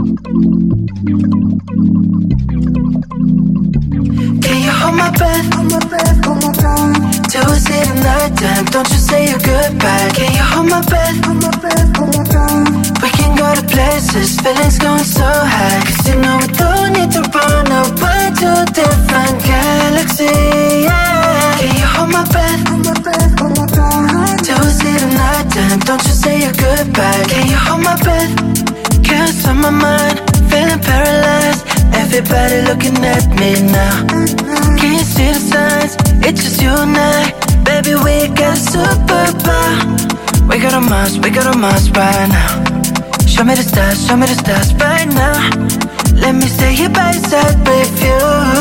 Can you hold my breath? Till we see the night time. Don't you say your goodbye. Can you hold my breath? We can go to places, feelings going so high. Cause you know we don't need to run away to a different galaxy, yeah. Can you hold my breath? Till we see the night time. Don't you say your goodbye. Can you hold my breath? Can't stop my mind, feeling paralyzed. Everybody looking at me now. Can you see the signs? It's just you and I. Baby, we got a superpower. We got a Mars right now. Show me the stars right now. Let me stay here by your side with you.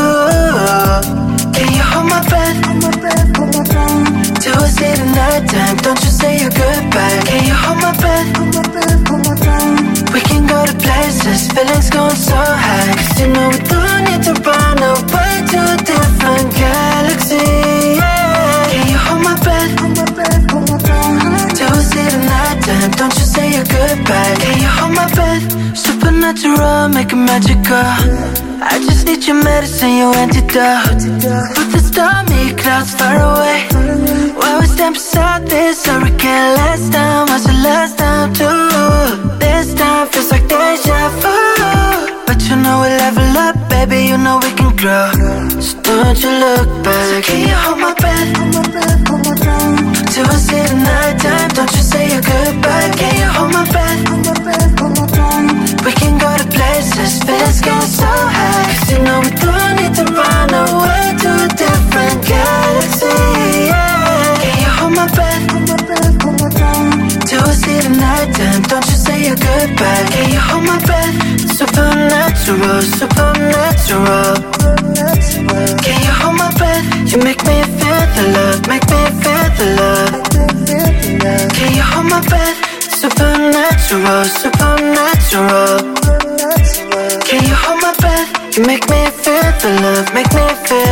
Can you hold my breath? Till we see the night time. Don't you say your goodbye. Can you hold my breath? We can go to places, feelings going so high. Cause you know we don't need to run away to a different galaxy, yeah. Can you hold my breath? Till we see the night time. Don't you say your goodbye. Can you hold my breath? Supernatural, make it magical. I just need your medicine, your antidote. Put the stormy clouds far away. While we stand beside this hurricane. Last time was the last time too. This time feels like deja vu. But you know we level up, baby, you know we can grow. So don't you look back. So can you hold my breath? Till we see the night time. Don't you say your goodbye. Can you hold my breath? We can go to places, feelings going so high. Cause you know we don't need to run away to a different galaxy, yeah. Can you hold my breath? Till we see the night time. Don't you say your goodbye. Can you hold my breath? Supernatural, supernatural. Can you hold my breath? You make me feel the love, make me feel the love. Can you hold my breath? Supernatural, supernatural. Can you hold my breath? You make me feel the love, make me feel